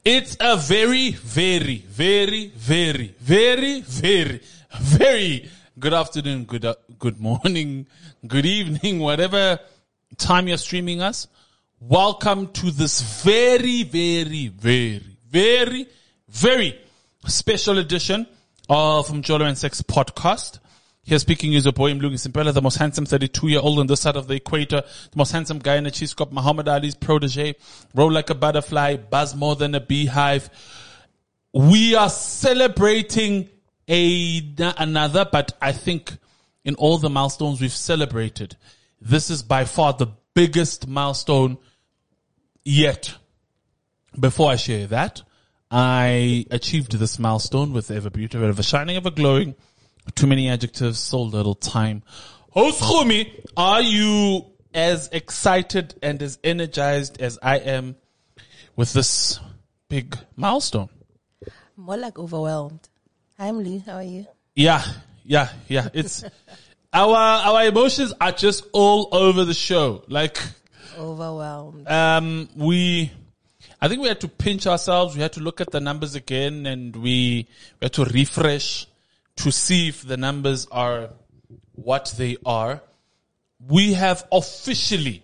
It's a very, very, very, very, very, very, very good afternoon, good morning, good evening, whatever time you're streaming us. Welcome to this very, very, very, very, very special edition of Mjolo and Sex podcast. Here speaking is your boy Mlungi Simpela, the most handsome 32-year-old on this side of the equator, the most handsome guy in the cheese cup, Muhammad Ali's protege, roll like a butterfly, buzz more than a beehive. We are celebrating another, but I think in all the milestones we've celebrated, this is by far the biggest milestone yet. Before I share that, I achieved this milestone with Ever Beautiful, Ever Shining, Ever Glowing. Too many adjectives, so little time. Host Khumi, are you as excited and as energized as I am with this big milestone? More like overwhelmed. Hi, Emily. How are you? Yeah. It's our emotions are just all over the show. Like Overwhelmed. I think we had to pinch ourselves. We had to look at the numbers again, and we had to refresh to see if the numbers are what they are. We have officially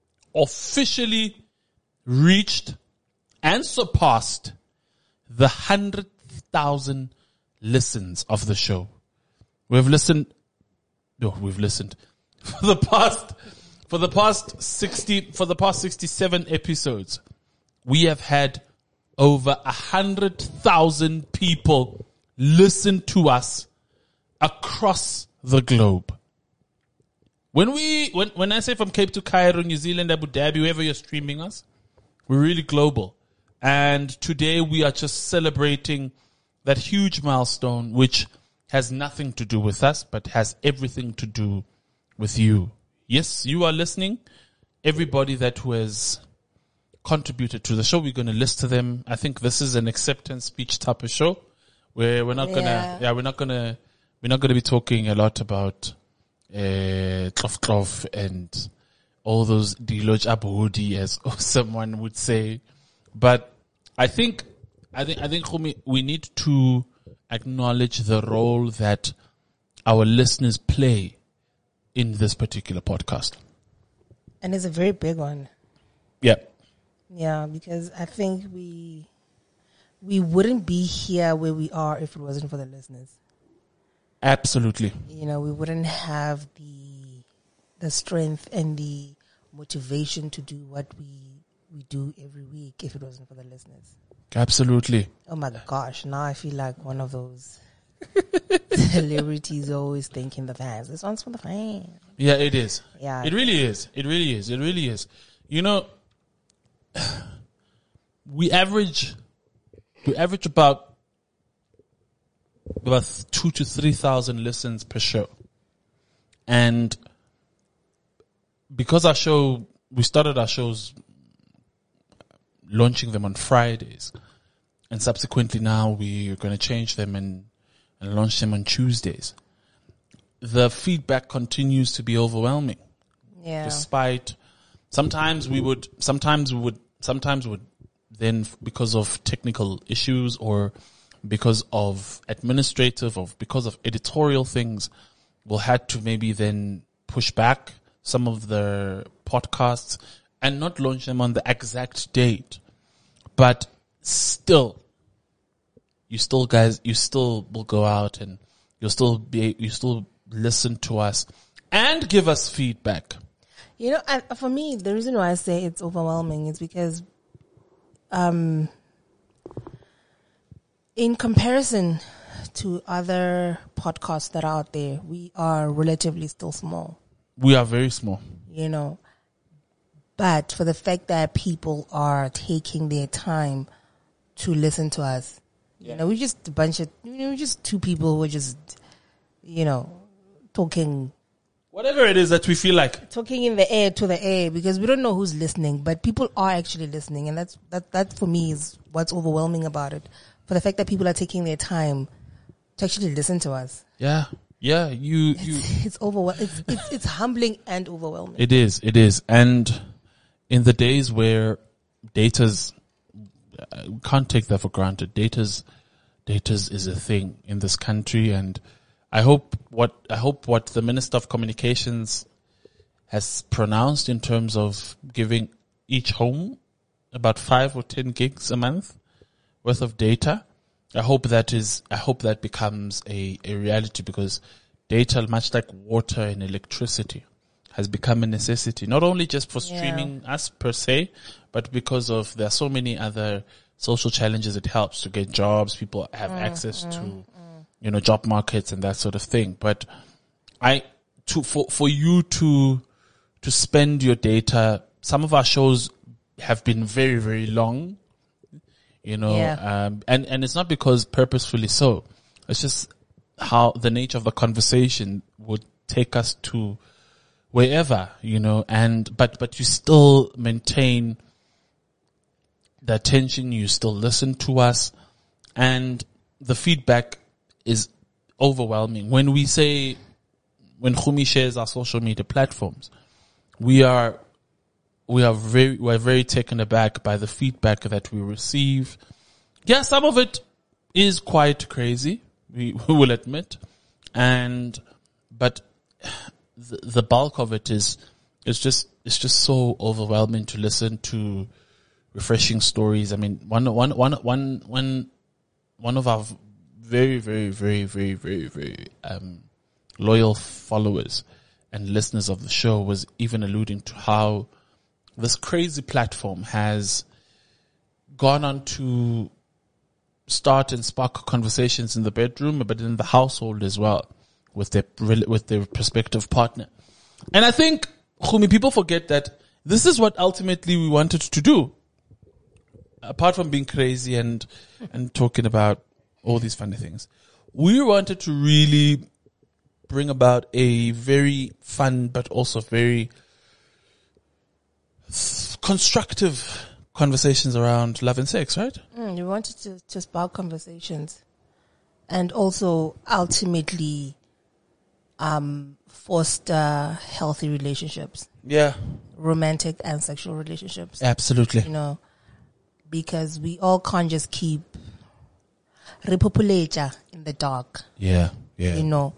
reached and surpassed the 100,000 listens of the show. We've listened for the past 67 episodes. We have had over 100,000 people listen to us across the globe. When I say from Cape to Cairo, New Zealand, Abu Dhabi, wherever you're streaming us, we're really global. And today we are just celebrating that huge milestone, which has nothing to do with us, but has everything to do with you. Yes, you are listening. Everybody that who has contributed to the show, we're going to list to them. I think this is an acceptance speech type of show, where we're not gonna be talking a lot about klof and all those diloj abudi, as someone would say. But I think we need to acknowledge the role that our listeners play in this particular podcast. And it's a very big one. Yeah. Yeah, because I think we wouldn't be here where we are if it wasn't for the listeners. Absolutely. You know, we wouldn't have the strength and the motivation to do what we do every week if it wasn't for the listeners. Absolutely. Oh my gosh, now I feel like one of those celebrities always thinking the fans. This one's for the fans. Yeah, it is. Yeah. It really is. You know, we average about 2,000 to 3,000 listens per show. And because we started our shows launching them on Fridays, and subsequently now we're going to change them and launch them on Tuesdays. The feedback continues to be overwhelming. Yeah. Despite sometimes we would then, because of technical issues or because of administrative or because of editorial things, we'll have to maybe then push back some of the podcasts and not launch them on the exact date. But still, you still will go out and you still listen to us and give us feedback. You know, for me, the reason why I say it's overwhelming is because in comparison to other podcasts that are out there, we are relatively still small. We are very small. You know, but for the fact that people are taking their time to listen to us, you know, we're just a bunch of, we're just two people who are just, talking. Whatever it is that we feel like. Talking in the air to the air, because we don't know who's listening, but people are actually listening. And that for me is what's overwhelming about it. For the fact that people are taking their time to actually listen to us. Yeah. Yeah. It's overwhelming. It's humbling and overwhelming. It is. And in the days where data's we can't take that for granted. Data's is a thing in this country, and I hope what the Minister of Communications has pronounced in terms of giving each home about 5 or 10 gigs a month worth of data. I hope that becomes a reality, because data, much like water and electricity, has become a necessity, not only just for streaming us per se, but because of there are so many other social challenges. It helps to get jobs. People have access to, job markets and that sort of thing. But for you to spend your data, some of our shows have been very, very long, and it's not because purposefully so. It's just how the nature of the conversation would take us to wherever, but you still maintain the attention, you still listen to us, and the feedback is overwhelming. When Khumi shares our social media platforms, we're very taken aback by the feedback that we receive. Yeah, some of it is quite crazy, we will admit, but the bulk of it is just so overwhelming to listen to. Refreshing stories. I mean, one of our very, very, very, very, very, very loyal followers and listeners of the show was even alluding to how this crazy platform has gone on to start and spark conversations in the bedroom, but in the household as well with their prospective partner. And I think, Khumi, people forget that this is what ultimately we wanted to do. Apart from being crazy and talking about all these funny things, we wanted to really bring about a very fun but also very constructive conversations around love and sex, right? We wanted to spark conversations and also ultimately foster healthy relationships. Yeah. Romantic and sexual relationships. Absolutely. Because we all can't just keep repopulator in the dark. Yeah. And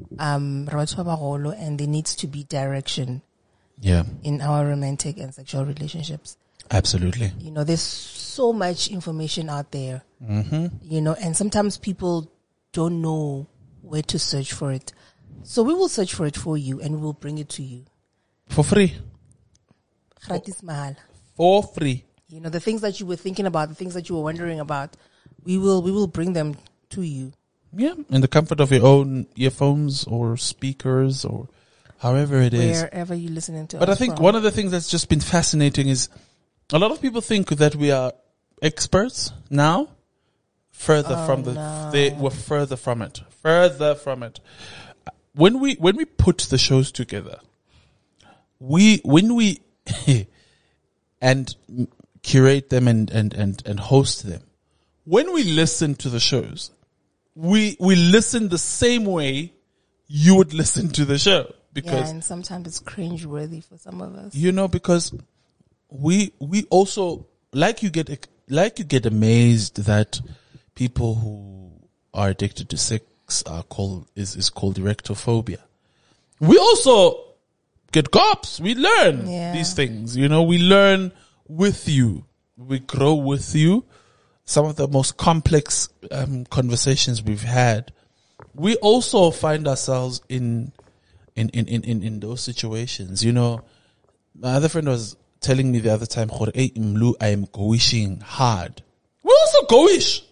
there needs to be direction. Yeah. In our romantic and sexual relationships. Absolutely. There's so much information out there. Mm-hmm. And sometimes people don't know where to search for it. So we will search for it for you and we will bring it to you. For free. Gratis mahal. For free. The things that you were thinking about, the things that you were wondering about, we will bring them to you. Yeah, in the comfort of your own earphones or speakers or however it is. Wherever you're listening to us. But I think one of the things that's just been fascinating is a lot of people think that we are experts now. We're further from it. Further from it. When we put the shows together, when we and curate them and host them. When we listen to the shows, we listen the same way you would listen to the show. Because and sometimes it's cringeworthy for some of us. Because we also like you get amazed that people who are addicted to sex are called erectophobia. We also get gops. We learn these things. We learn with you. We grow with you. Some of the most complex conversations we've had. We also find ourselves in those situations. My other friend was telling me the other time, hey, Mlu, I am going hard. We also goish.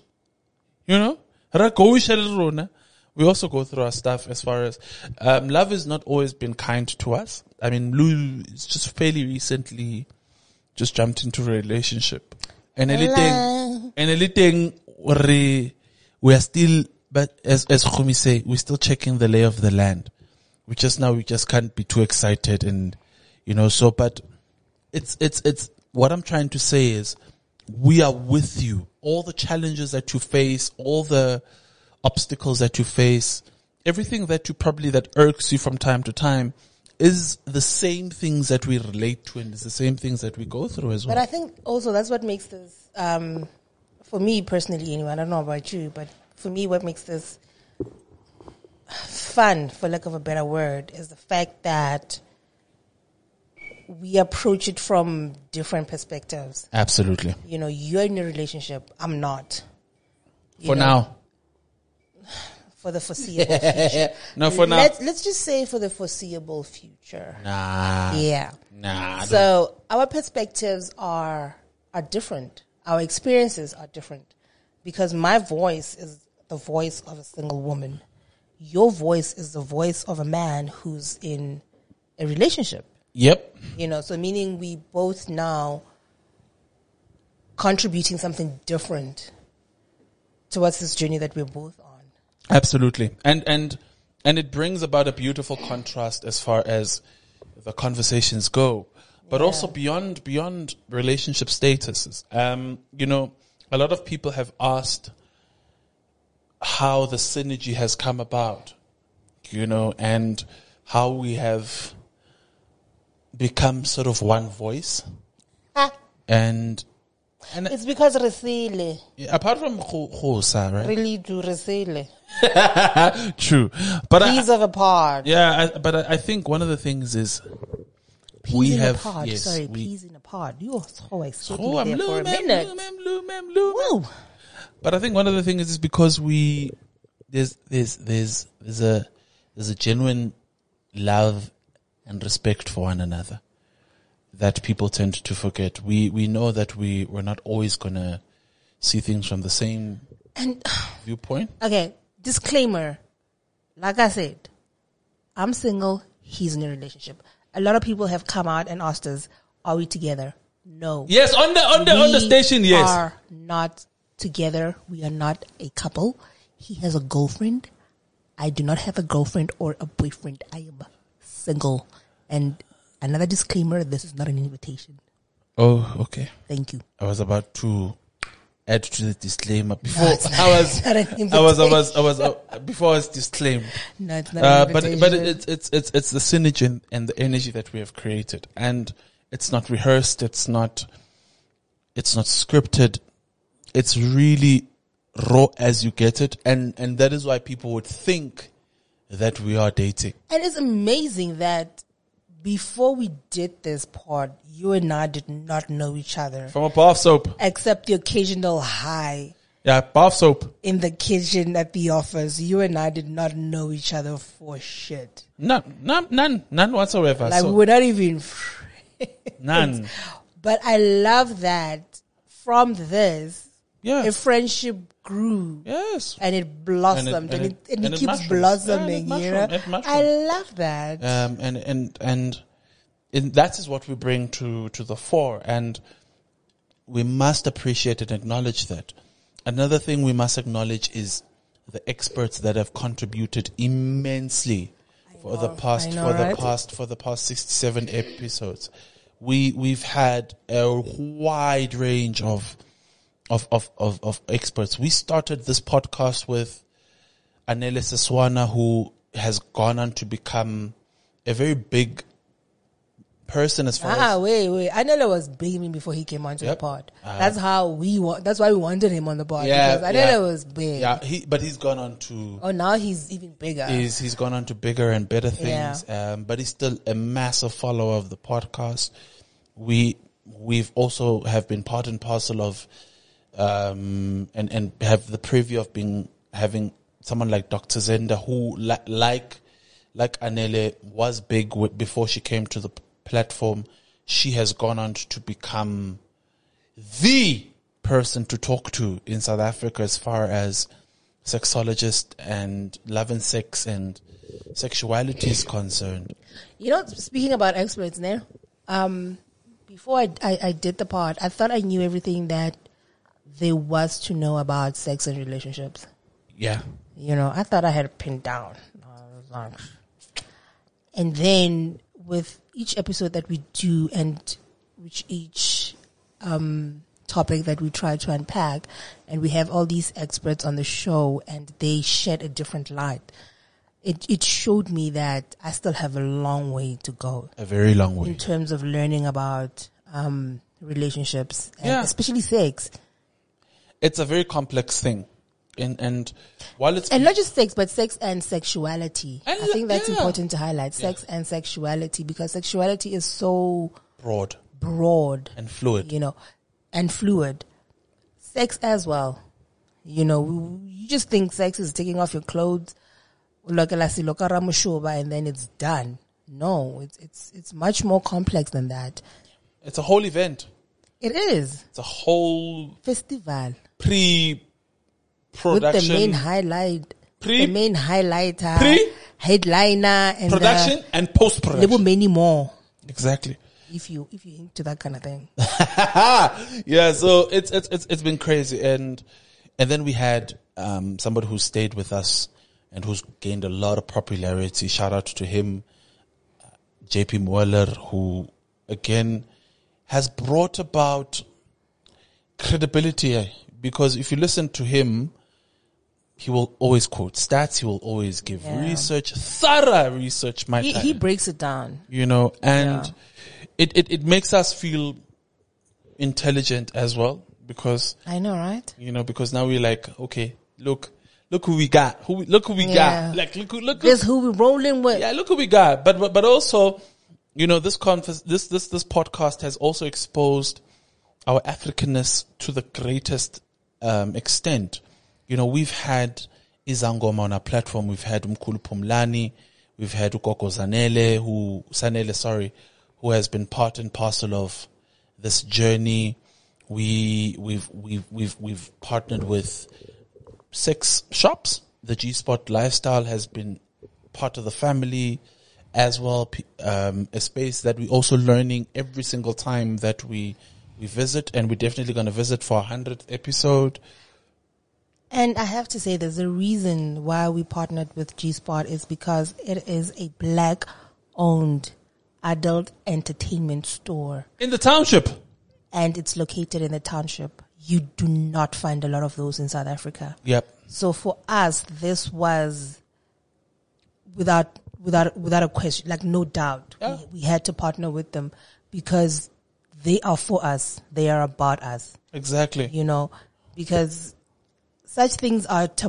We also go through our stuff as far as love has not always been kind to us. I mean, Mlu is just fairly recently just jumped into a relationship. And anything we are still, but as Khumi say, we're still checking the lay of the land. We just can't be too excited and, but it's what I'm trying to say is we are with you. All the challenges that you face, all the obstacles that you face, everything that irks you from time to time is the same things that we relate to and it's the same things that we go through as well. But I think also that's what makes this for me personally anyway, I don't know about you, but for me what makes this fun, for lack of a better word, is the fact that we approach it from different perspectives. Absolutely. You know, you're in a relationship, I'm not. For now. For the foreseeable future. No, for now. Let's just say for the foreseeable future. Nah. Yeah. Nah. So our perspectives are different. Our experiences are different. Because my voice is the voice of a single woman. Your voice is the voice of a man who's in a relationship. Yep. You know, so meaning we both now contributing something different towards this journey that we're both on. Absolutely. And it brings about a beautiful contrast as far as the conversations go. But also beyond relationship statuses. You know, a lot of people have asked how the synergy has come about, you know, and how we have become sort of one voice. And It's because Resile apart from Khosa, right? really do Resile. True. But Peas of a pod. I think one of the things is we in have a pod. yes, Sorry, we, peas in a pod. You're so excited oh, I'm there for a blue, minute. Woo. But I think one of the things is because there's a genuine love and respect for one another that people tend to forget. We know that we're not always gonna see things from the same viewpoint. Okay, disclaimer. Like I said, I'm single. He's in a relationship. A lot of people have come out and asked us, "Are we together?" No. Yes, on the station. Yes, we are not together. We are not a couple. He has a girlfriend. I do not have a girlfriend or a boyfriend. I am single. And another disclaimer: this is not an invitation. Oh, okay. Thank you. I was about to add to the disclaimer before it's not an invitation. before I was disclaimed. No, it's not an invitation. But it's the synergy and the energy that we have created, and it's not rehearsed. It's not scripted. It's really raw as you get it, and that is why people would think that we are dating. And it's amazing that before we did this pod, you and I did not know each other. From a bath soap. Except the occasional hi. Yeah, bath soap. In the kitchen at the office. You and I did not know each other for shit. None whatsoever. Like, we're not even none. But I love that from this, yeah, a friendship grew. Yes. And it blossomed. And it keeps blossoming, you know? I love that. And that is what we bring to the fore. And we must appreciate and acknowledge that. Another thing we must acknowledge is the experts that have contributed immensely for the past 67 episodes. We've had a wide range of experts. We started this podcast with Anele Seswana, who has gone on to become a very big person as far as... wait. Anele was big even before he came onto the pod. That's why we wanted him on the pod. Because Anele was big. Yeah, but he's gone on to... Oh, now he's even bigger. He's gone on to bigger and better things. Yeah. But he's still a massive follower of the podcast. We've also have been part and parcel of... and have the preview of having someone like Dr. Zenda, who like Anele was big before she came to the platform. She has gone on to become the person to talk to in South Africa as far as sexologist and love and sex and sexuality is concerned. You know, speaking about experts there, before I did the pod, I thought I knew everything that there was to know about sex and relationships. Yeah. You know, I thought I had it pinned down. And then with each episode that we do and which each topic that we try to unpack, and we have all these experts on the show and they shed a different light, it showed me that I still have a long way to go. A very long way. In terms of learning about relationships, and especially sex. it's a very complex thing. And while it's And not just sex, but sex and sexuality. And I think that's yeah. important to highlight. Sex and sexuality, because sexuality is so broad, and fluid. you know, and fluid. Sex as well. You know, you just think sex is taking off your clothes, and then it's done. No, it's much more complex than that. It's a whole event. It is. It's a whole Festival. pre-production. With the main highlighter, headliner, and production and post-production. little many more. Exactly. If you into that kind of thing. Yeah, so it's been crazy, and then we had somebody who stayed with us and who's gained a lot of popularity. Shout out to him, JP Mueller, who again has brought about credibility, because if you listen to him, he will always quote stats. He will always give research, thorough research. He breaks it down. You know, and it makes us feel intelligent as well, because I know, right? you know, because now we're like, okay, look who we got. Look who we got. Like look This who we rolling with. yeah, look who we got. But also, you know, this podcast has also exposed our Africanness to the greatest extent. You know, we've had Izangoma on our platform. We've had Mkhulu Pumlani. We've had Ukoko Sanele, who has been part and parcel of this journey. We've partnered with 6 shops. The G-Spot Lifestyle has been part of the family as well. A space that we're also learning every single time that we visit, and we're definitely going to visit for our 100th episode. And I have to say, there's a reason why we partnered with G-Spot is because it is a black-owned adult entertainment store. In the township. And it's located in the township. You do not find a lot of those in South Africa. Yep. So for us, this was without a question, like no doubt. Yeah. We had to partner with them because they are for us. They are about us. Exactly. You know, because such things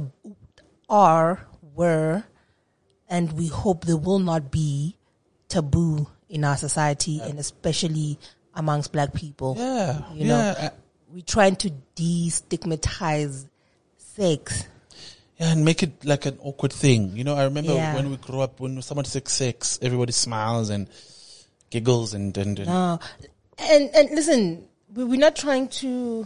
were, and we hope they will not be taboo in our society, and especially amongst black people. Yeah. You know, we're trying to destigmatize sex. Yeah, and make it like an awkward thing. You know, I remember Yeah. when we grew up, when someone says sex, everybody smiles and giggles and No. And listen, we're not trying to...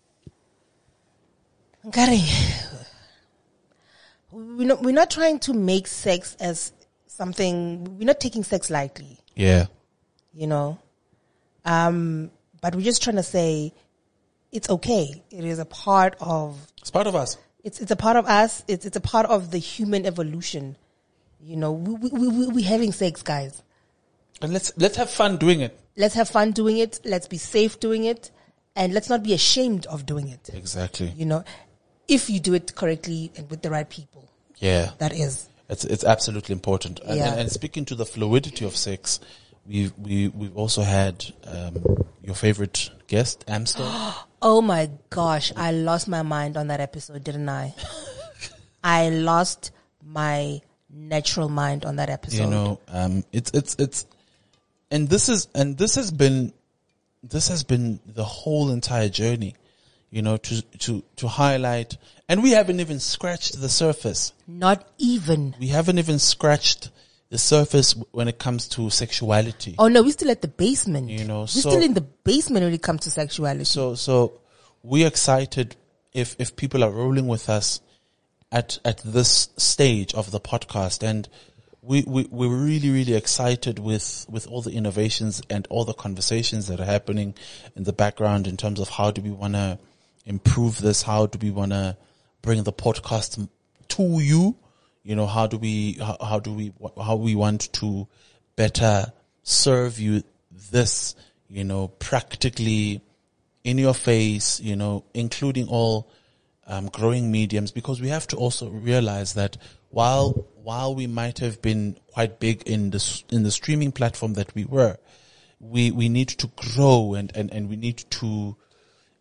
We're not trying to make sex as something... We're not taking sex lightly, yeah. you know. But we're just trying to say it's okay. It is a part of... It's part of us. It's a part of us. It's a part of the human evolution. You know, we're having sex, guys. And let's have fun doing it. Let's have fun doing it. Let's be safe doing it. And let's not be ashamed of doing it. Exactly. You know, if you do it correctly and with the right people. Yeah. That is. It's absolutely important. And, Yeah. and speaking to the fluidity of sex, we've also had your favorite guest, Amstel. Oh my gosh. I lost my mind on that episode, didn't I? I lost my natural mind on that episode. You know, it's and this has been the whole entire journey, you know, to highlight, and we haven't even scratched the surface. Not even. We haven't even scratched the surface when it comes to sexuality. Oh no, we're still at the basement. You know, we're so- still in the basement when it comes to sexuality. So we're excited if people are rolling with us at this stage of the podcast, and we're really, really excited with all the innovations and all the conversations that are happening in the background in terms of how do we want to improve this, how do we want to bring the podcast to you, you know, how we want to better serve you this, you know, practically in your face, you know, including all growing mediums, because we have to also realize that while we might have been quite big in the streaming platform that we were, we need to grow and we need to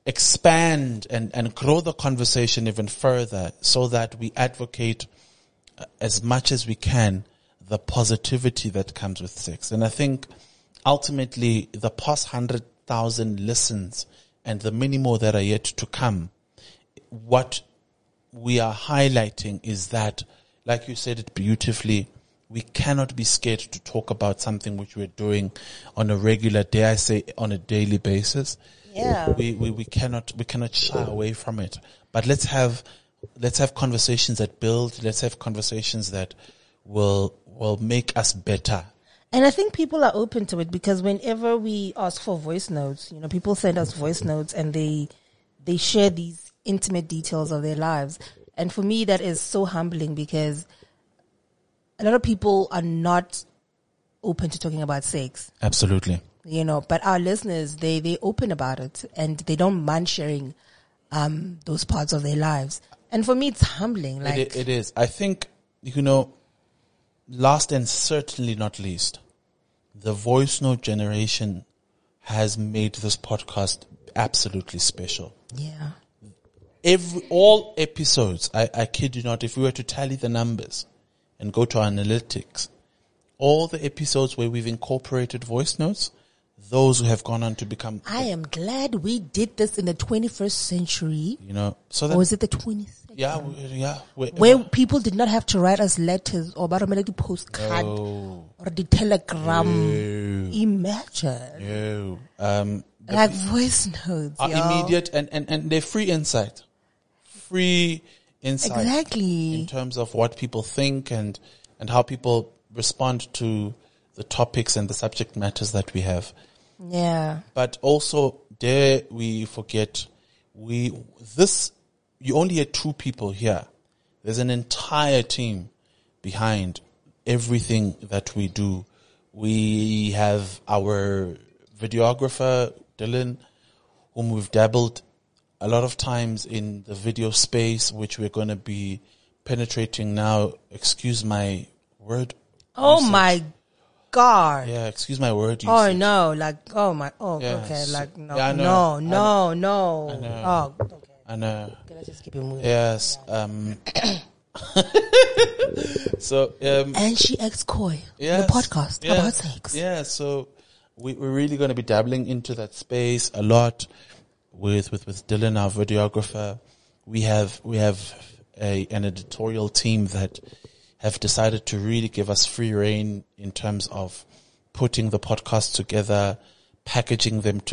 expand and grow the conversation even further so that we advocate as much as we can the positivity that comes with sex. And I think ultimately the past 100,000 listens and the many more that are yet to come, what we are highlighting is that, like you said it beautifully, we cannot be scared to talk about something which we're doing on a regular, dare I say, on a daily basis. Yeah. We cannot shy away from it. But let's have conversations that build. Let's have conversations that will make us better. And I think people are open to it because whenever we ask for voice notes, people send us voice notes and they share these intimate details of their lives. And for me, that is so humbling because a lot of people are not open to talking about sex. Absolutely. But our listeners, they open about it and they don't mind sharing those parts of their lives. And for me, it's humbling. Like it is. I think, last and certainly not least, the voice note generation has made this podcast absolutely special. Yeah. All episodes, I kid you not, if we were to tally the numbers and go to our analytics, all the episodes where we've incorporated voice notes, those who have gone on to become... I am glad we did this in the 21st century. So that... Or was it the 22nd? Yeah. Where people did not have to write us letters or the postcard or the telegram. No. Imagine. No. Like voice notes. Are immediate and they're free insight. Free insight. Exactly. In terms of what people think and how people respond to the topics and the subject matters that we have. Yeah. But also, dare we forget, you only had 2 people here. There's an entire team behind everything that we do. We have our videographer, Dylan, whom we've dabbled a lot of times in the video space, which we're going to be penetrating now. Excuse my word. Oh usage. my God. Yeah, excuse my word usage. Oh no, Yeah, okay, so- like no, yeah, I know. no. I know. Oh, okay. I know. Okay, let's just keep it moving. Yes. So, And she acts coy. yes, The podcast yeah, about sex. Yeah, so we're really going to be dabbling into that space a lot with Dylan, our videographer. We have an editorial team that have decided to really give us free reign in terms of putting the podcast together, packaging them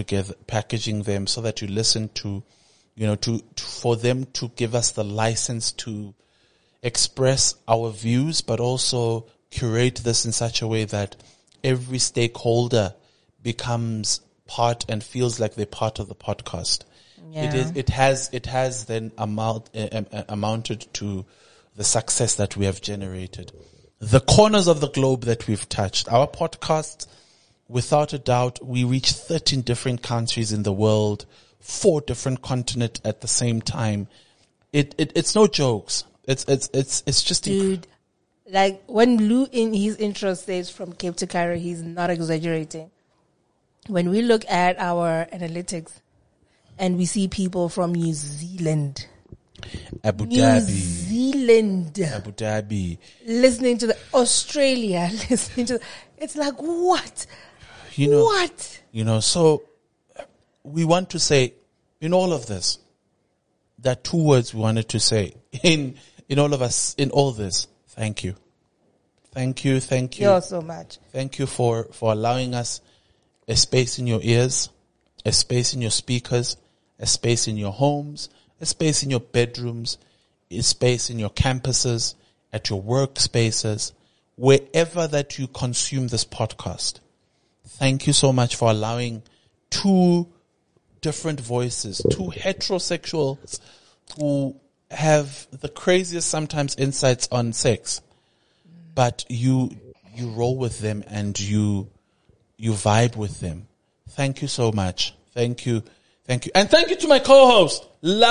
so that you listen to, for them to give us the license to express our views, but also curate this in such a way that every stakeholder becomes part and feels like they're part of the podcast. Yeah. It has then amounted to the success that we have generated. The corners of the globe that we've touched. Our podcast, without a doubt, we reach 13 different countries in the world, 4 different continents at the same time. It's no jokes. It's just Dude, like when Lou in his intro says from Cape to Cairo, he's not exaggerating. When we look at our analytics and we see people from New Zealand, Abu New Zealand, Dhabi, listening to the Australia, it's like what? What? So we want to say in all of this, there are 2 words we wanted to say in all of us, in all this. Thank you. Thank you. You're so much. Thank you for allowing us a space in your ears, a space in your speakers, a space in your homes, a space in your bedrooms, a space in your campuses, at your workspaces, wherever that you consume this podcast. Thank you so much for allowing 2 different voices, 2 heterosexuals who have the craziest sometimes insights on sex, but you roll with them and you vibe with them. Thank you so much. Thank you. And thank you to my co-host.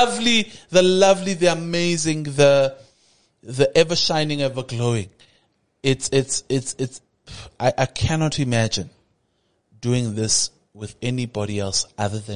The amazing, the ever shining, ever glowing. I cannot imagine doing this with anybody else other than you.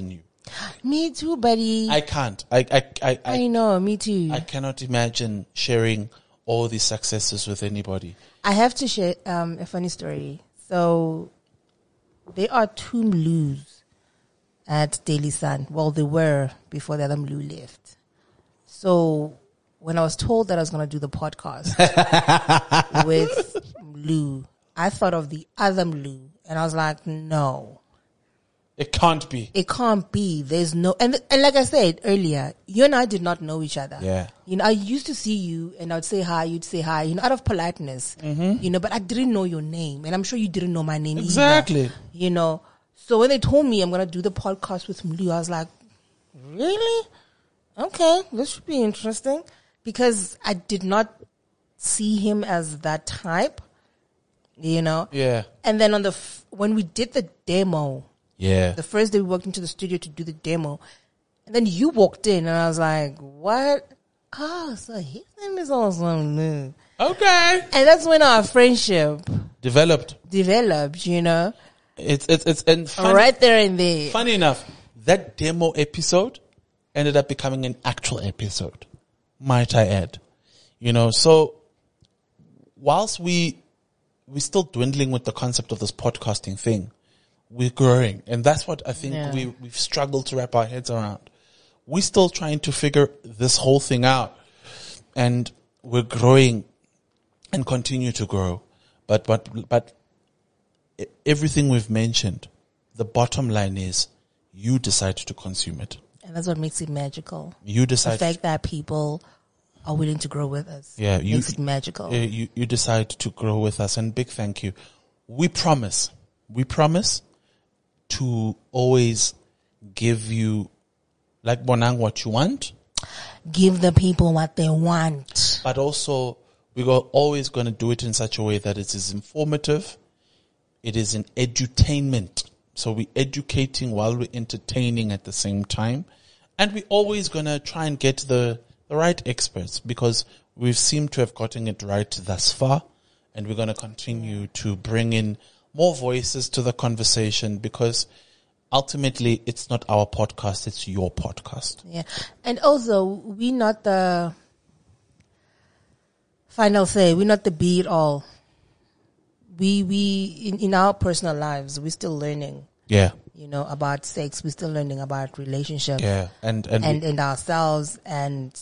Me too, buddy. I can't. I know, me too. I cannot imagine sharing all these successes with anybody. I have to share a funny story. So there are 2 Mlus at Daily Sun. Well, they were before the other Mlu left. So when I was told that I was going to do the podcast with Mlu, I thought of the other Mlu, and I was like, no. It can't be. It can't be. There's no, and like I said earlier, you and I did not know each other. Yeah. You know, I used to see you and I would say hi, you'd say hi, you know, out of politeness, you know, but I didn't know your name, and I'm sure you didn't know my name Exactly. either. You know, so when they told me I'm going to do the podcast with Mlu, I was like, really? Okay, this should be interesting, because I did not see him as that type, you know. Yeah. And then on when we did the demo, Yeah. the first day we walked into the studio to do the demo, and then you walked in, and I was like, what? Oh, so his name is also Mlu. Okay. And that's when our friendship Developed. you know. It's and funny, Right there and there. funny enough, that demo episode ended up becoming an actual episode, might I add. You know, so whilst we're still dwindling with the concept of this podcasting thing, we're growing. And that's what I think Yeah. we've struggled to wrap our heads around. We're still trying to figure this whole thing out, and we're growing and continue to grow. But everything we've mentioned, the bottom line is you decide to consume it. And that's what makes it magical. You The decide. fact that people are willing to grow with us. Yeah, makes it magical. You decide to grow with us, and big thank you. We promise to always give you, like Bonang, what you want, Give the people what they want. but also we're always going to do it in such a way that it is informative. It is an edutainment. So we're educating while we're entertaining at the same time. And we're always going to try and get the right experts, because we've seemed to have gotten it right thus far. And we're going to continue to bring in more voices to the conversation, because ultimately it's not our podcast, it's your podcast. Yeah. And also, we're not the final say. We're not the be it all. We in our personal lives, we're still learning, Yeah. you know, about sex. We're still learning about relationships Yeah. And ourselves and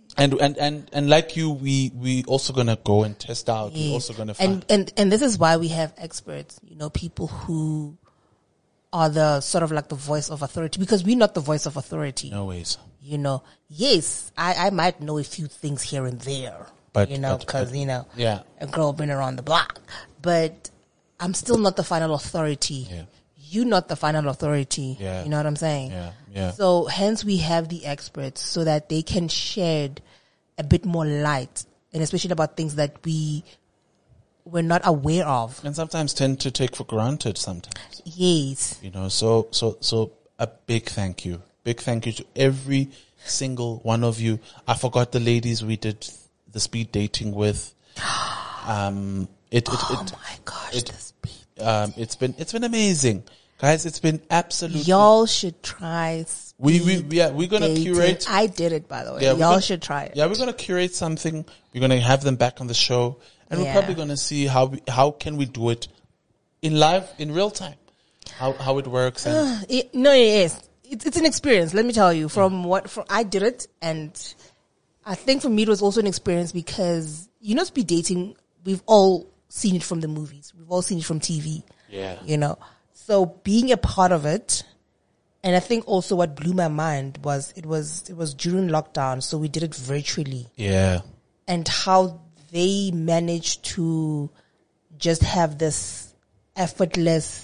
like you, we also gonna go and test out. We're also gonna find. and this is why we have experts, you know, people who are the sort of like the voice of authority, because we're not the voice of authority. No ways. You know, yes, I might know a few things here and there, But- you know, but- because, you know, Yeah. a girl been around the block, but I'm still not the final authority. Yeah. You're not the final authority. Yeah. You know what I'm saying? Yeah. Yeah. So hence we have the experts so that they can shed a bit more light, and especially about things that we're not aware of. And sometimes tend to take for granted sometimes. Yes. You know, so a big thank you. Big thank you to every single one of you. I forgot the ladies we did the speed dating with. Oh my gosh, this beat. It's been amazing. Guys, it's been absolutely. Y'all should try. we're gonna dating. curate. I did it, by the way. Yeah, we're Y'all gonna- should try it. Yeah, we're gonna curate something. We're gonna have them back on the show, and we're Yeah. probably gonna see how can we do it in real time, how it works. And It's an experience. Let me tell you, I did it, and I think for me it was also an experience because, you know, speed dating, we've all seen it from the movies. We've all seen it from TV. Yeah. You know, so being a part of it, and I think also what blew my mind was it was during lockdown, so we did it virtually, yeah, and how they managed to just have this effortless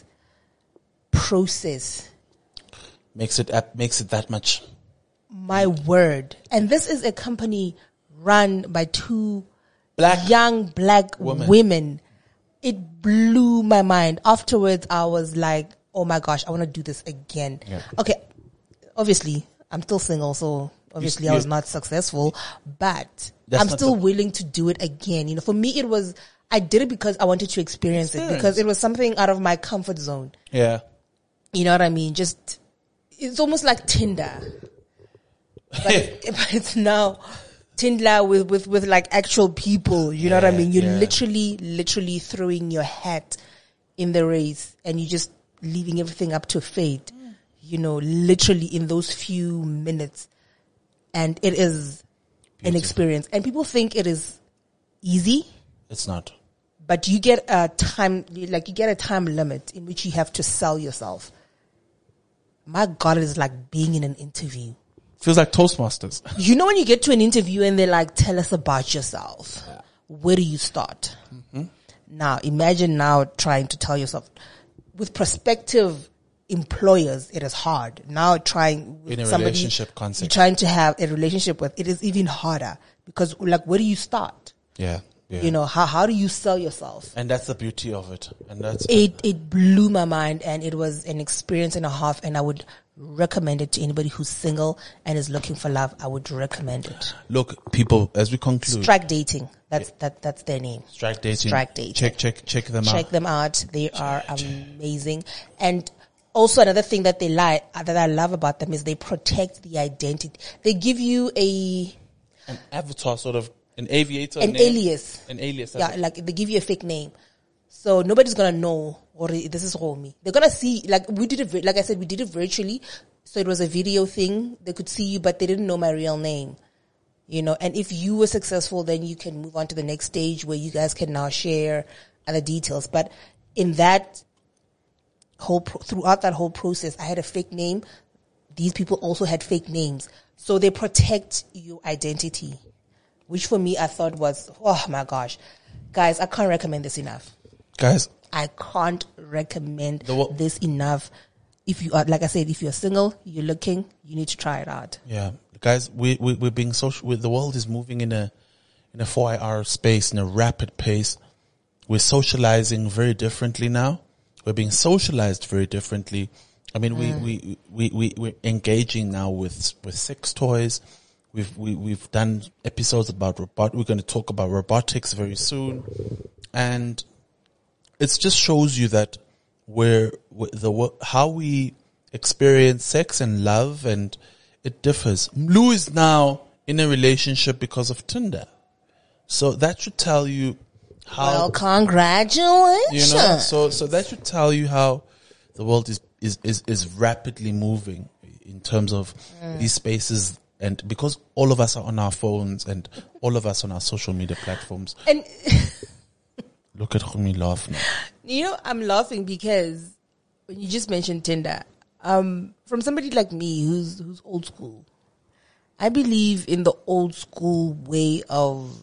process. makes it that much. My word. And this is a company run by 2 Black young black women. women. It blew my mind. Afterwards, I was like, oh my gosh, I want to do this again. Yeah. Okay. Obviously, I'm still single, so obviously I was not successful, but That's I'm not still the- willing to do it again. You know, for me, I did it because I wanted to experience it, because it was something out of my comfort zone. Yeah. You know what I mean? Just, it's almost like Tinder. But it's now Tinder with like actual people. You know what I mean? You're literally throwing your hat in the race and you just leaving everything up to fate. You know, literally in those few minutes. And it is an experience. And people think it is easy. It's not. But you get a time limit in which you have to sell yourself. My God, it is like being in an interview. Feels like Toastmasters. You know when you get to an interview and they're like, tell us about yourself. Yeah. Where do you start? Mm-hmm. Now, imagine now trying to tell yourself. With prospective employers, it is hard. Now trying with in a somebody relationship concept. you're trying to have a relationship with, it is even harder. Because like, where do you start? Yeah. You know, how do you sell yourself? And that's the beauty of it. And that's it blew my mind, and it was an experience and a half, and I would recommend it to anybody who's single and is looking for love. I would recommend it. Look, people, as we conclude. Strike Dating. That's their name. Strike Dating. Strike Dating. Check them out. Check them out. They are amazing. And also another thing that that I love about them is they protect the identity. They give you an avatar, sort of an aviator, an alias. An alias. Yeah, like they give you a fake name. So nobody's going to know, or this is Romy. They're going to see, like we did it, like I said, we did it virtually. So it was a video thing. They could see you, but they didn't know my real name. You know, and if you were successful, then you can move on to the next stage where you guys can now share other details. But in that throughout that whole process, I had a fake name. These people also had fake names. So they protect your identity, which for me, I thought was, oh my gosh. Guys, I can't recommend this enough. Guys, I can't recommend this enough. If you are, like I said, if you're single, you're looking, you need to try it out. Yeah. Guys, we're being social. The world is moving in a 4-hour space, in a rapid pace. We're socializing very differently now. We're being socialized very differently. I mean, we're engaging now with sex toys. We've done episodes about we're going to talk about robotics very soon. And it just shows you that how we experience sex and love, and it differs. Lou is now in a relationship because of Tinder. So that should tell you how. Well, congratulations. You know, so that should tell you how the world is rapidly moving in terms of these spaces. And because all of us are on our phones and all of us on our social media platforms. And look at me laugh now. You know, I'm laughing because when you just mentioned Tinder, from somebody like me who's old school, I believe in the old school way of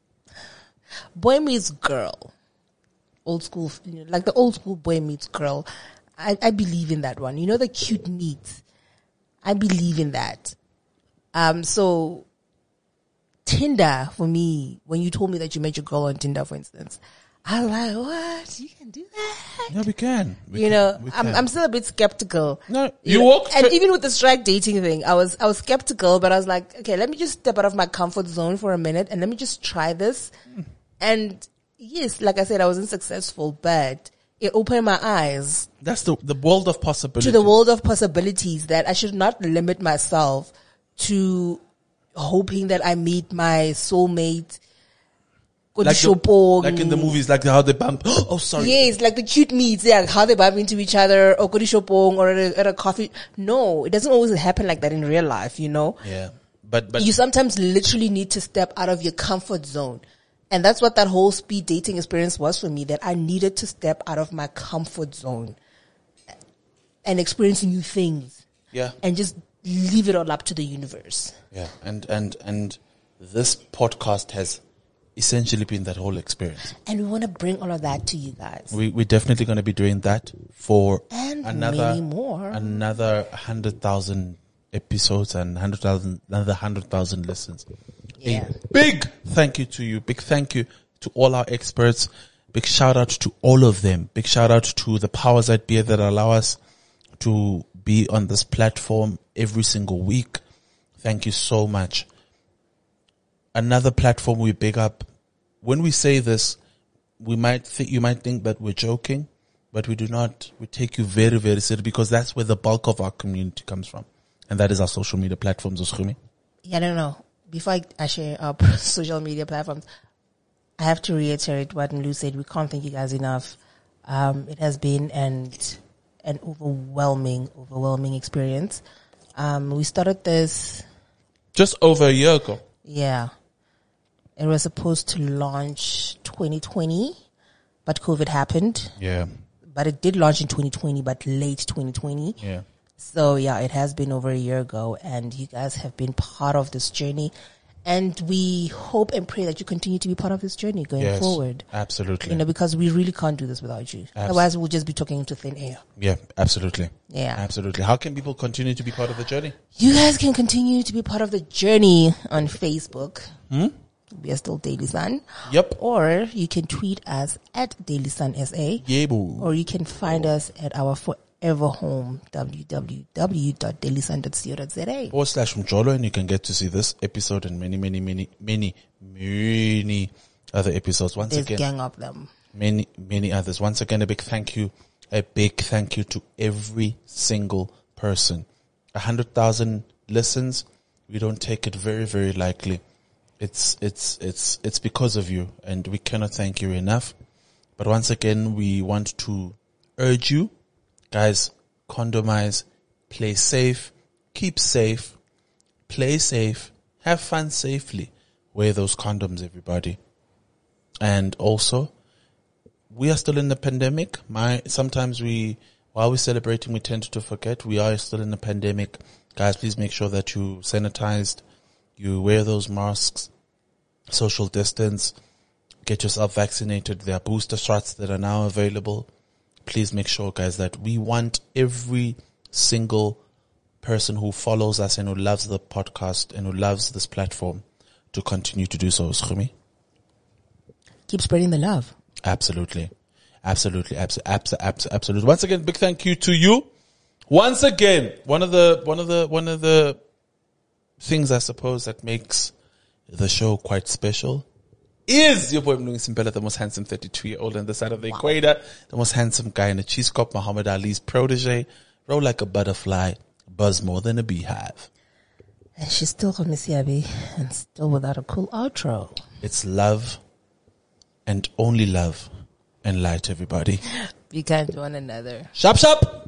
boy meets girl. Old school, you know, like the old school boy meets girl. I believe in that one. You know, the cute meets. I believe in that. So Tinder for me, when you told me that you met your girl on Tinder, for instance, I was like, what? You can do that? Yeah, we can. I'm still a bit skeptical. No, you walked. And even with the Strike Dating thing, I was skeptical, but I was like, okay, let me just step out of my comfort zone for a minute and let me just try this. And yes, like I said, I wasn't successful, but it opened my eyes. That's the world of possibilities. To the world of possibilities, that I should not limit myself to hoping that I meet my soulmate. Like in the movies, like how they bump. Oh, sorry. Yes, like the cute meets, yeah, how they bump into each other, or Kodishopong, or at a coffee. No, it doesn't always happen like that in real life, you know? Yeah. But you sometimes literally need to step out of your comfort zone. And that's what that whole speed dating experience was for me, that I needed to step out of my comfort zone and experience new things. Yeah. And just leave it all up to the universe. Yeah. And this podcast has essentially been that whole experience. And we want to bring all of that to you guys. We're definitely going to be doing that for many more. Another 100,000 episodes and another 100,000 listens. Yeah. A big thank you to you. Big thank you to all our experts. Big shout out to all of them. Big shout out to the powers that be that allow us to be on this platform every single week. Thank you so much. Another platform we big up. When we say this, you might think that we're joking, but we do not. We take you very, very seriously because that's where the bulk of our community comes from. And that is our social media platforms, Oshumi. Yeah, no. Before I share our social media platforms, I have to reiterate what Lou said. We can't thank you guys enough. It has been an overwhelming experience. We started this just over a year ago. Yeah. It was supposed to launch 2020, but COVID happened. Yeah. But it did launch in 2020, but late 2020. Yeah. So yeah, it has been over a year ago, and you guys have been part of this journey. And we hope and pray that you continue to be part of this journey going forward. Absolutely. Because we really can't do this without you. Otherwise, we'll just be talking into thin air. Yeah, absolutely. Yeah. Absolutely. How can people continue to be part of the journey? You guys can continue to be part of the journey on Facebook. We are still Daily Sun. Yep. Or you can tweet us at Daily Sun SA. Yeah, boo. Or you can find us at our forever home, www.dailysun.co.za. /Mjolo, and you can get to see this episode and many other episodes. Once There's again, gang of them. Many others. Once again, a big thank you to every single person. 100,000 listens. We don't take it very, very lightly. It's because of you, and we cannot thank you enough. But once again, we want to urge you, guys, condomize, play safe, keep safe, play safe, have fun safely. Wear those condoms, everybody. And also, we are still in the pandemic. Sometimes while we're celebrating, we tend to forget we are still in the pandemic. Guys, please make sure that you sanitized, you wear those masks, social distance, get yourself vaccinated. There are booster shots that are now available. Please make sure, guys, that we want every single person who follows us and who loves the podcast and who loves this platform to continue to do so. Schumi? Keep spreading the love. Absolutely. Absolutely. Once again, big thank you to you. Once again, one of the things I suppose that makes the show quite special is your boy Mlungisi Mpela, the most handsome 32-year-old on the side of the equator, the most handsome guy in the cheese cop, Muhammad Ali's protege, roll like a butterfly, buzz more than a beehive. And she's still on Misiabi and still without a cool outro. It's love and only love and light, everybody. Be kind to one another. Shop, shop!